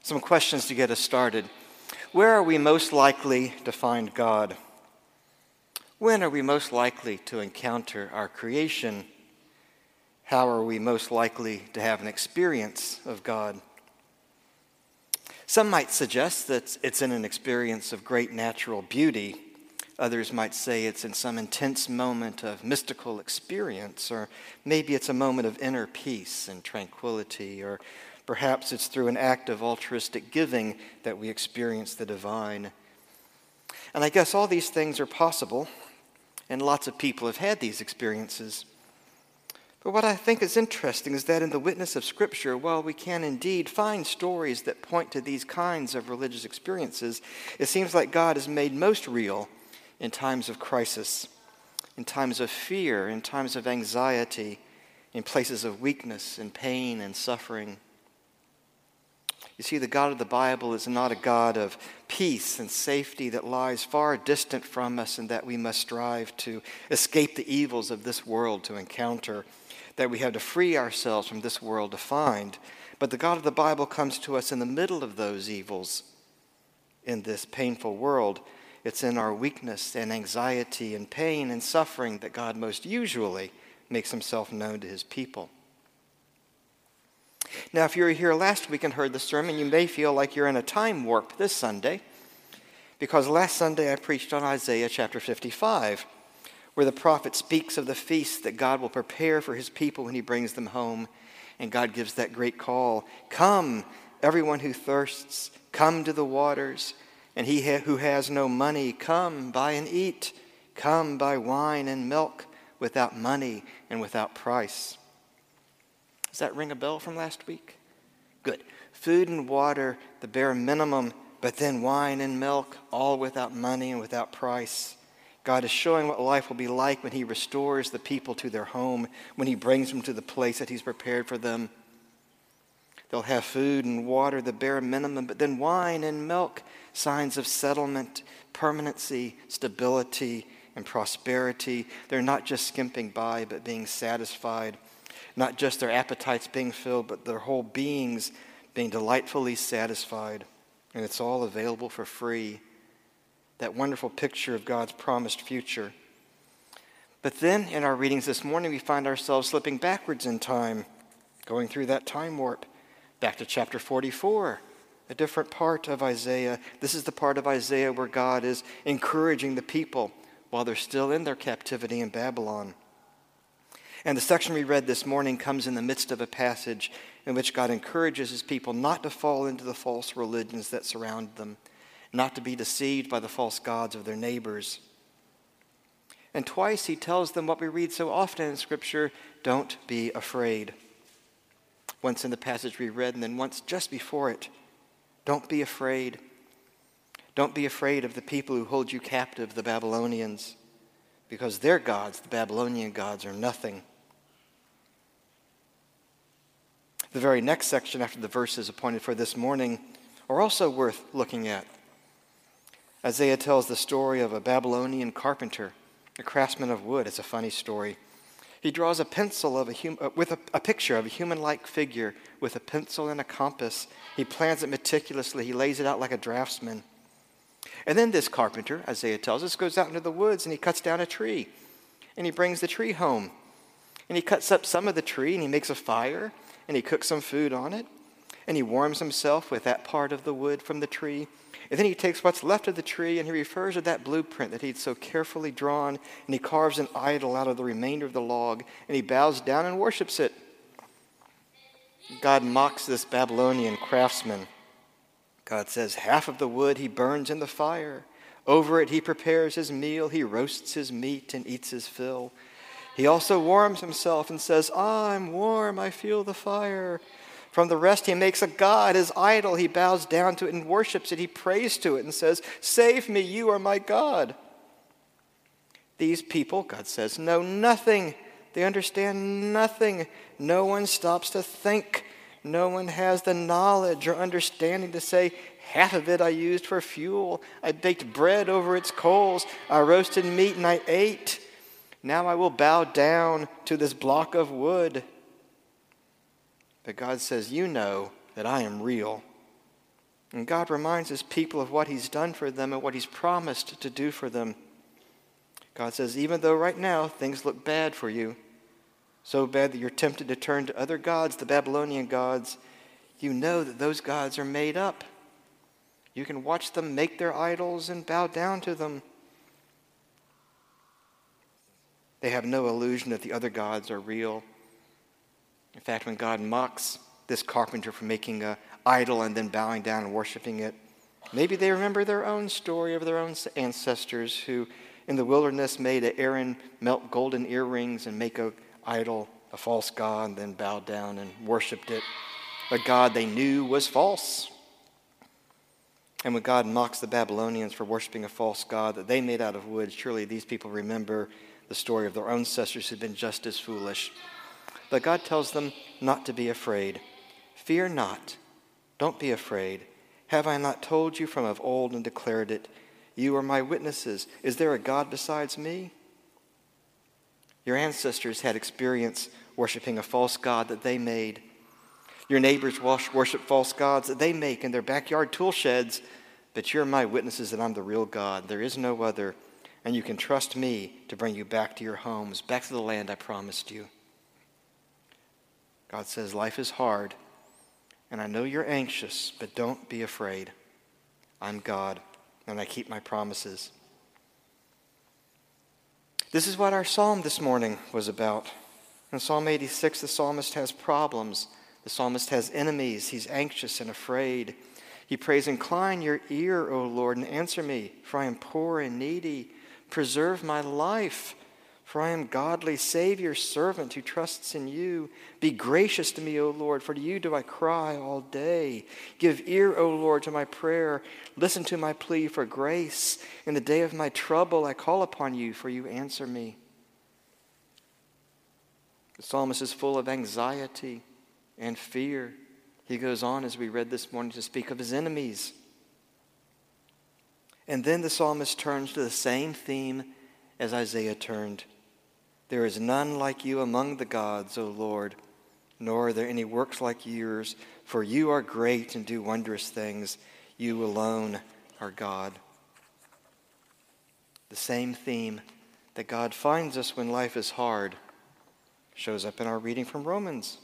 Some questions to get us started. Where are we most likely to find God? When are we most likely to encounter our creation? How are we most likely to have an experience of God? Some might suggest that it's in an experience of great natural beauty. Others might say it's in some intense moment of mystical experience, or maybe it's a moment of inner peace and tranquility, or perhaps it's through an act of altruistic giving that we experience the divine. And I guess all these things are possible, and lots of people have had these experiences. But what I think is interesting is that in the witness of Scripture, while we can indeed find stories that point to these kinds of religious experiences, it seems like God is made most real in times of crisis, in times of fear, in times of anxiety, in places of weakness and pain and suffering. You see, the God of the Bible is not a God of peace and safety that lies far distant from us and that we must strive to escape the evils of this world to encounter, that we have to free ourselves from this world to find. But the God of the Bible comes to us in the middle of those evils in this painful world. It's in our weakness and anxiety and pain and suffering that God most usually makes himself known to his people. Now, if you were here last week and heard the sermon, you may feel like you're in a time warp this Sunday, because last Sunday I preached on Isaiah chapter 55, where the prophet speaks of the feast that God will prepare for his people when he brings them home, and God gives that great call, "Come, everyone who thirsts, come to the waters, and he who has no money, come, buy and eat, come, buy wine and milk without money and without price." Does that ring a bell from last week? Good. Food and water, the bare minimum, but then wine and milk, all without money and without price. God is showing what life will be like when he restores the people to their home, when he brings them to the place that he's prepared for them. They'll have food and water, the bare minimum, but then wine and milk, signs of settlement, permanency, stability, and prosperity. They're not just skimping by, but being satisfied. Not just their appetites being filled, but their whole beings being delightfully satisfied. And it's all available for free. That wonderful picture of God's promised future. But then, in our readings this morning, we find ourselves slipping backwards in time, going through that time warp, back to chapter 44, a different part of Isaiah. This is the part of Isaiah where God is encouraging the people while they're still in their captivity in Babylon. And the section we read this morning comes in the midst of a passage in which God encourages his people not to fall into the false religions that surround them, not to be deceived by the false gods of their neighbors. And twice he tells them what we read so often in Scripture, don't be afraid. Once in the passage we read, and then once just before it, don't be afraid. Don't be afraid of the people who hold you captive, the Babylonians, because their gods, the Babylonian gods, are nothing. The very next section after the verses appointed for this morning are also worth looking at. Isaiah tells the story of a Babylonian carpenter, a craftsman of wood. It's a funny story. He draws a pencil of with a picture of a human-like figure with a pencil and a compass. He plans it meticulously. He lays it out like a draftsman. And then this carpenter, Isaiah tells us, goes out into the woods and he cuts down a tree. And he brings the tree home. And he cuts up some of the tree and he makes a fire and he cooks some food on it. And he warms himself with that part of the wood from the tree. And then he takes what's left of the tree and he refers to that blueprint that he'd so carefully drawn, and he carves an idol out of the remainder of the log, and he bows down and worships it. God mocks this Babylonian craftsman. God says, half of the wood he burns in the fire. Over it he prepares his meal. He roasts his meat and eats his fill. He also warms himself and says, I'm warm, I feel the fire. From the rest he makes a god, his idol. He bows down to it and worships it. He prays to it and says, save me, you are my God. These people, God says, know nothing. They understand nothing. No one stops to think. No one has the knowledge or understanding to say, half of it I used for fuel. I baked bread over its coals. I roasted meat and I ate. Now I will bow down to this block of wood. But God says, you know that I am real. And God reminds his people of what he's done for them and what he's promised to do for them. God says, even though right now things look bad for you, so bad that you're tempted to turn to other gods, the Babylonian gods, you know that those gods are made up. You can watch them make their idols and bow down to them. They have no illusion that the other gods are real. In fact, when God mocks this carpenter for making an idol and then bowing down and worshiping it, maybe they remember their own story of their own ancestors who in the wilderness made Aaron melt golden earrings and make an idol, a false god, and then bowed down and worshipped it, a god they knew was false. And when God mocks the Babylonians for worshiping a false god that they made out of wood, surely these people remember the story of their own ancestors who'd been just as foolish. But God tells them not to be afraid. Fear not. Don't be afraid. Have I not told you from of old and declared it? You are my witnesses. Is there a God besides me? Your ancestors had experience worshiping a false god that they made. Your neighbors worship false gods that they make in their backyard tool sheds, but you're my witnesses that I'm the real God. There is no other, and you can trust me to bring you back to your homes, back to the land I promised you. God says life is hard, and I know you're anxious, but don't be afraid. I'm God, and I keep my promises. This is what our psalm this morning was about. In Psalm 86, the psalmist has problems. The psalmist has enemies. He's anxious and afraid. He prays, incline your ear, O Lord, and answer me, for I am poor and needy. Preserve my life, for I am godly. Save your servant who trusts in you. Be gracious to me, O Lord, for to you do I cry all day. Give ear, O Lord, to my prayer. Listen to my plea for grace. In the day of my trouble I call upon you, for you answer me. The psalmist is full of anxiety and fear. He goes on, as we read this morning, to speak of his enemies. And then the psalmist turns to the same theme as Isaiah turned. There is none like you among the gods, O Lord, nor are there any works like yours, for you are great and do wondrous things. You alone are God. The same theme that God finds us when life is hard shows up in our reading from Romans.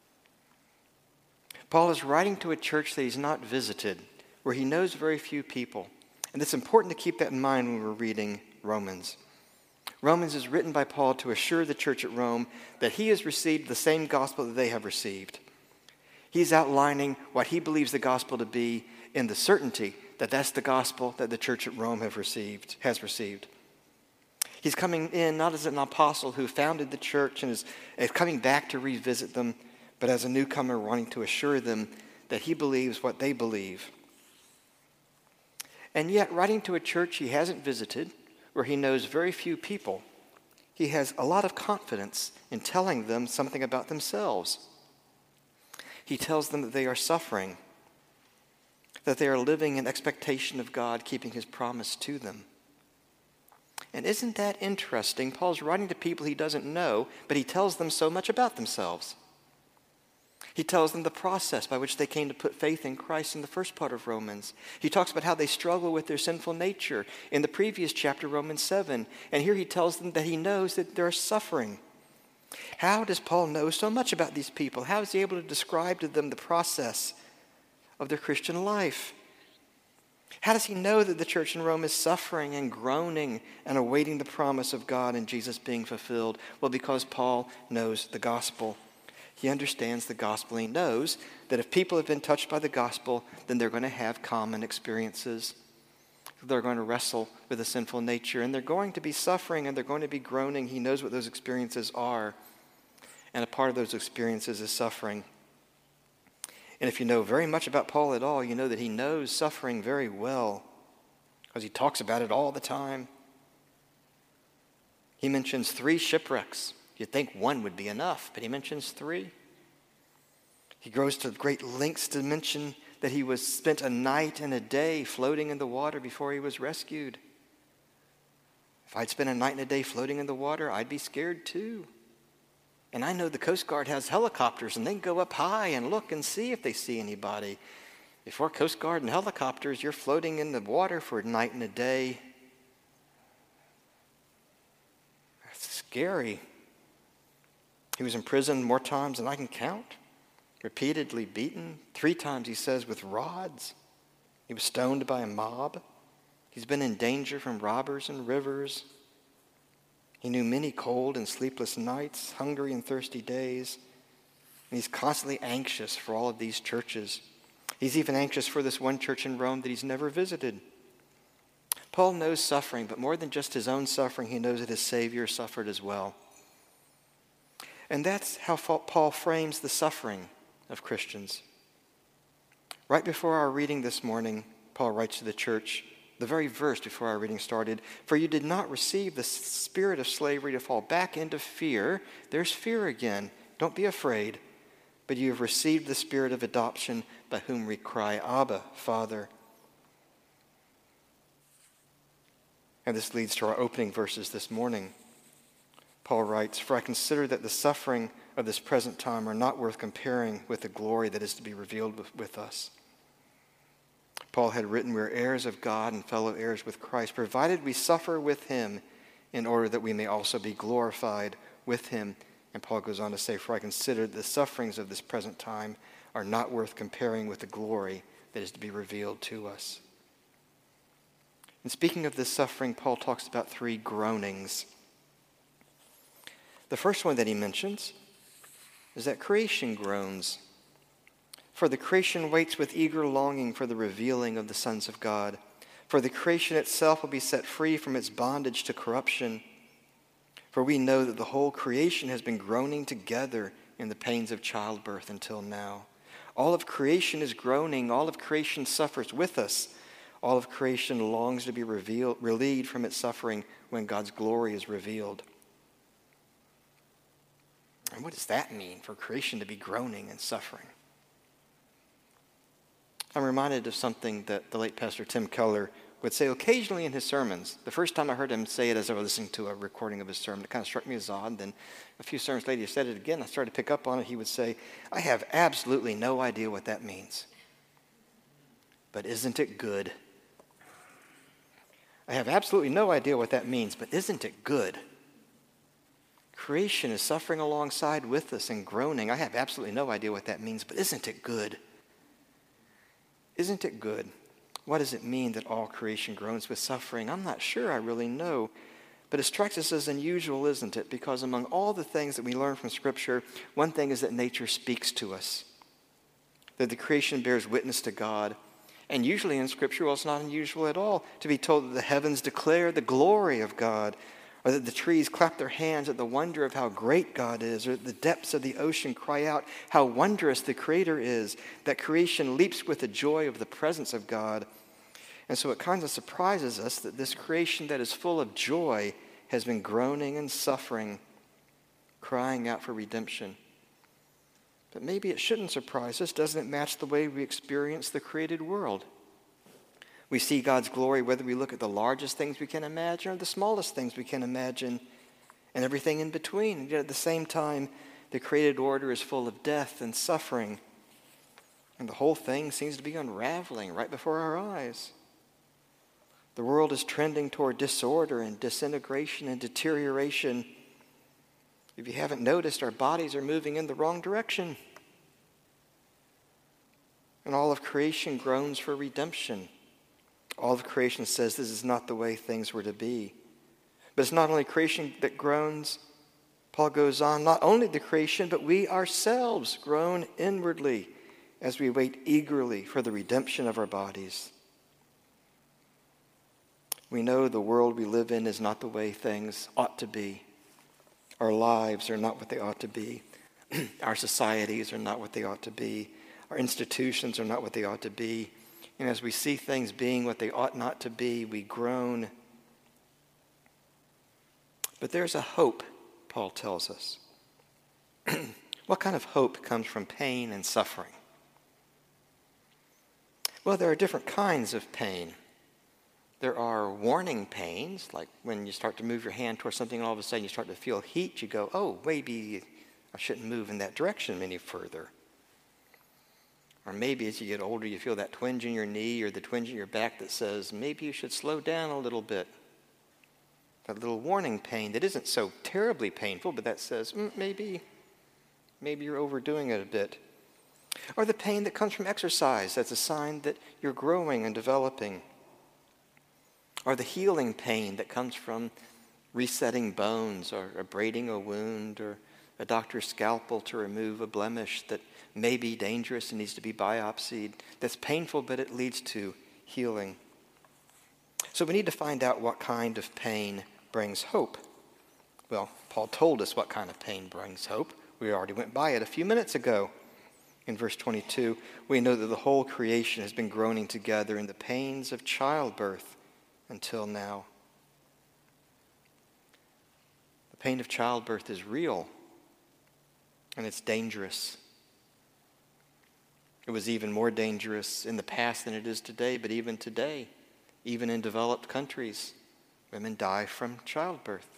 Paul is writing to a church that he's not visited, where he knows very few people. And it's important to keep that in mind when we're reading Romans. Romans is written by Paul to assure the church at Rome that he has received the same gospel that they have received. He's outlining what he believes the gospel to be in the certainty that that's the gospel that the church at Rome has received. He's coming in not as an apostle who founded the church and is coming back to revisit them, but as a newcomer wanting to assure them that he believes what they believe. And yet, writing to a church he hasn't visited, where he knows very few people, he has a lot of confidence in telling them something about themselves. He tells them that they are suffering, that they are living in expectation of God keeping his promise to them. And isn't that interesting? Paul's writing to people he doesn't know, but he tells them so much about themselves. He tells them the process by which they came to put faith in Christ in the first part of Romans. He talks about how they struggle with their sinful nature in the previous chapter, Romans 7. And here he tells them that he knows that they're suffering. How does Paul know so much about these people? How is he able to describe to them the process of their Christian life? How does he know that the church in Rome is suffering and groaning and awaiting the promise of God and Jesus being fulfilled? Well, because Paul knows the gospel. He understands the gospel. He knows that if people have been touched by the gospel, then they're going to have common experiences. They're going to wrestle with a sinful nature, and they're going to be suffering, and they're going to be groaning. He knows what those experiences are, and a part of those experiences is suffering. And if you know very much about Paul at all, you know that he knows suffering very well, because he talks about it all the time. He mentions 3 shipwrecks. You'd think one would be enough, but he mentions 3. He goes to great lengths to mention that he spent a night and a day floating in the water before he was rescued. If I'd spent a night and a day floating in the water, I'd be scared too. And I know the Coast Guard has helicopters, and they can go up high and look and see if they see anybody. before Coast Guard and helicopters, you're floating in the water for a night and a day. That's scary. He was imprisoned more times than I can count, repeatedly beaten. 3 times, he says, with rods. He was stoned by a mob. He's been in danger from robbers and rivers. He knew many cold and sleepless nights, hungry and thirsty days. And he's constantly anxious for all of these churches. He's even anxious for this one church in Rome that he's never visited. Paul knows suffering, but more than just his own suffering, he knows that his Savior suffered as well. And that's how Paul frames the suffering of Christians. Right before our reading this morning, Paul writes to the church, the very verse before our reading started, "For you did not receive the spirit of slavery to fall back into fear." There's fear again. Don't be afraid. "But you have received the spirit of adoption, by whom we cry, Abba, Father." And this leads to our opening verses this morning. Paul writes, "For I consider that the suffering of this present time are not worth comparing with the glory that is to be revealed with us." Paul had written, "We are heirs of God and fellow heirs with Christ, provided we suffer with him in order that we may also be glorified with him." And Paul goes on to say, "For I consider the sufferings of this present time are not worth comparing with the glory that is to be revealed to us." And speaking of this suffering, Paul talks about 3 groanings. The first one that he mentions is that creation groans. "For the creation waits with eager longing for the revealing of the sons of God. For the creation itself will be set free from its bondage to corruption. For we know that the whole creation has been groaning together in the pains of childbirth until now." All of creation is groaning. All of creation suffers with us. All of creation longs to be relieved from its suffering when God's glory is revealed. And what does that mean, for creation to be groaning and suffering? I'm reminded of something that the late Pastor Tim Keller would say occasionally in his sermons. The first time I heard him say it as I was listening to a recording of his sermon, it kind of struck me as odd. Then a few sermons later, he said it again. I started to pick up on it. He would say, "I have absolutely no idea what that means. But isn't it good?" I have absolutely no idea what that means, but isn't it good? Creation is suffering alongside with us and groaning. I have absolutely no idea what that means, but isn't it good? Isn't it good? What does it mean that all creation groans with suffering? I'm not sure I really know. But it strikes us as unusual, isn't it? Because among all the things that we learn from Scripture, one thing is that nature speaks to us, that the creation bears witness to God. And usually in Scripture, well, it's not unusual at all to be told that the heavens declare the glory of God, or that the trees clap their hands at the wonder of how great God is, or the depths of the ocean cry out how wondrous the Creator is, that creation leaps with the joy of the presence of God. And so it kind of surprises us that this creation that is full of joy has been groaning and suffering, crying out for redemption. But maybe it shouldn't surprise us. Doesn't it match the way we experience the created world? We see God's glory whether we look at the largest things we can imagine or the smallest things we can imagine, and everything in between. And yet at the same time, the created order is full of death and suffering, and the whole thing seems to be unraveling right before our eyes. The world is trending toward disorder and disintegration and deterioration. If you haven't noticed, our bodies are moving in the wrong direction. And all of creation groans for redemption. All of creation says this is not the way things were to be. But it's not only creation that groans. Paul goes on, not only the creation, but we ourselves groan inwardly as we wait eagerly for the redemption of our bodies. We know the world we live in is not the way things ought to be. Our lives are not what they ought to be. Our societies are not what they ought to be. Our institutions are not what they ought to be. And as we see things being what they ought not to be, we groan. But there's a hope, Paul tells us. What kind of hope comes from pain and suffering? Well, there are different kinds of pain. There are warning pains, like when you start to move your hand towards something and all of a sudden you start to feel heat. You go, oh, maybe I shouldn't move in that direction any further. Or maybe as you get older, you feel that twinge in your knee or the twinge in your back that says, maybe you should slow down a little bit. That little warning pain that isn't so terribly painful, but that says, maybe you're overdoing it a bit. Or the pain that comes from exercise, that's a sign that you're growing and developing. Or the healing pain that comes from resetting bones or abrading a wound or a doctor's scalpel to remove a blemish that may be dangerous and needs to be biopsied. That's painful, but it leads to healing. So we need to find out what kind of pain brings hope. Well, Paul told us what kind of pain brings hope. We already went by it a few minutes ago. In verse 22, we know that the whole creation has been groaning together in the pains of childbirth until now. The pain of childbirth is real, and it's dangerous. It was even more dangerous in the past than it is today, but even today, even in developed countries, women die from childbirth.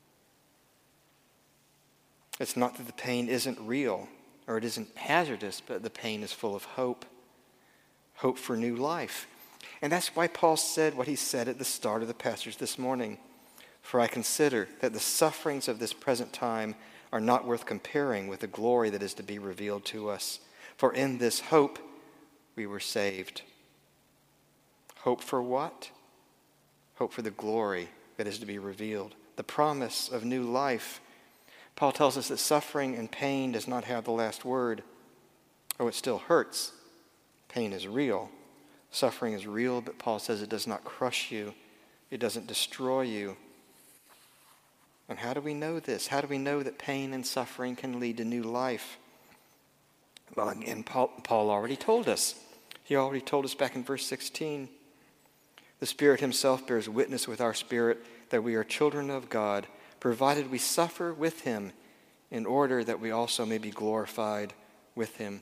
It's not that the pain isn't real or it isn't hazardous, but the pain is full of hope for new life. And that's why Paul said what he said at the start of the passage this morning. For I consider that the sufferings of this present time are not worth comparing with the glory that is to be revealed to us. For in this hope we were saved. Hope for what? Hope for the glory that is to be revealed. The promise of new life. Paul tells us that suffering and pain does not have the last word. Oh, it still hurts. Pain is real. Suffering is real, but Paul says it does not crush you. It doesn't destroy you. And how do we know this? How do we know that pain and suffering can lead to new life? Well, again, Paul already told us. He already told us back in verse 16. The Spirit himself bears witness with our spirit that we are children of God, provided we suffer with him in order that we also may be glorified with him.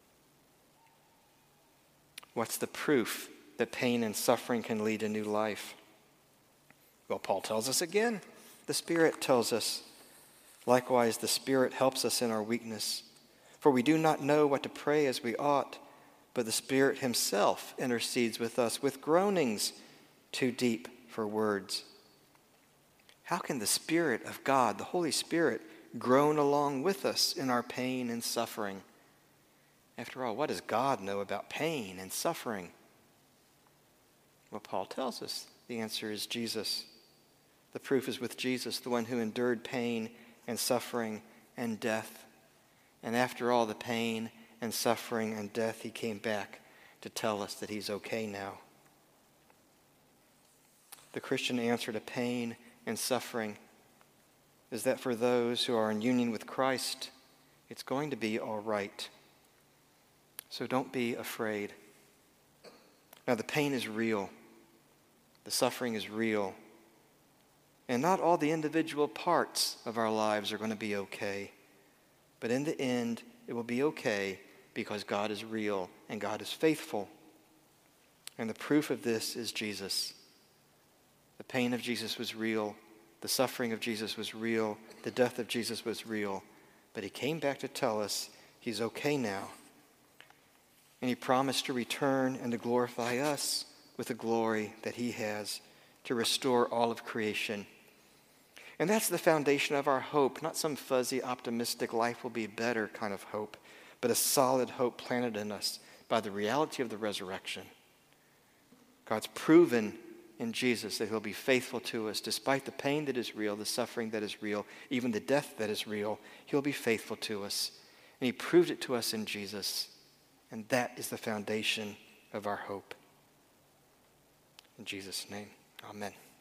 What's the proof that pain and suffering can lead to new life? Well, Paul tells us again. The Spirit tells us. Likewise, the Spirit helps us in our weakness. For we do not know what to pray as we ought, but the Spirit himself intercedes with us with groanings too deep for words. How can the Spirit of God, the Holy Spirit, groan along with us in our pain and suffering? After all, what does God know about pain and suffering? Well, Paul tells us the answer is Jesus. The proof is with Jesus, the one who endured pain and suffering and death. And after all the pain and suffering and death, he came back to tell us that he's okay now. The Christian answer to pain and suffering is that for those who are in union with Christ, it's going to be all right. So don't be afraid. Now, the pain is real. The suffering is real. And not all the individual parts of our lives are going to be okay. But in the end, it will be okay because God is real and God is faithful. And the proof of this is Jesus. The pain of Jesus was real. The suffering of Jesus was real. The death of Jesus was real. But he came back to tell us he's okay now. And he promised to return and to glorify us with the glory that he has, to restore all of creation. And that's the foundation of our hope, not some fuzzy, optimistic life will be better kind of hope, but a solid hope planted in us by the reality of the resurrection. God's proven in Jesus that he'll be faithful to us despite the pain that is real, the suffering that is real, even the death that is real. He'll be faithful to us. And he proved it to us in Jesus. And that is the foundation of our hope. In Jesus' name, amen.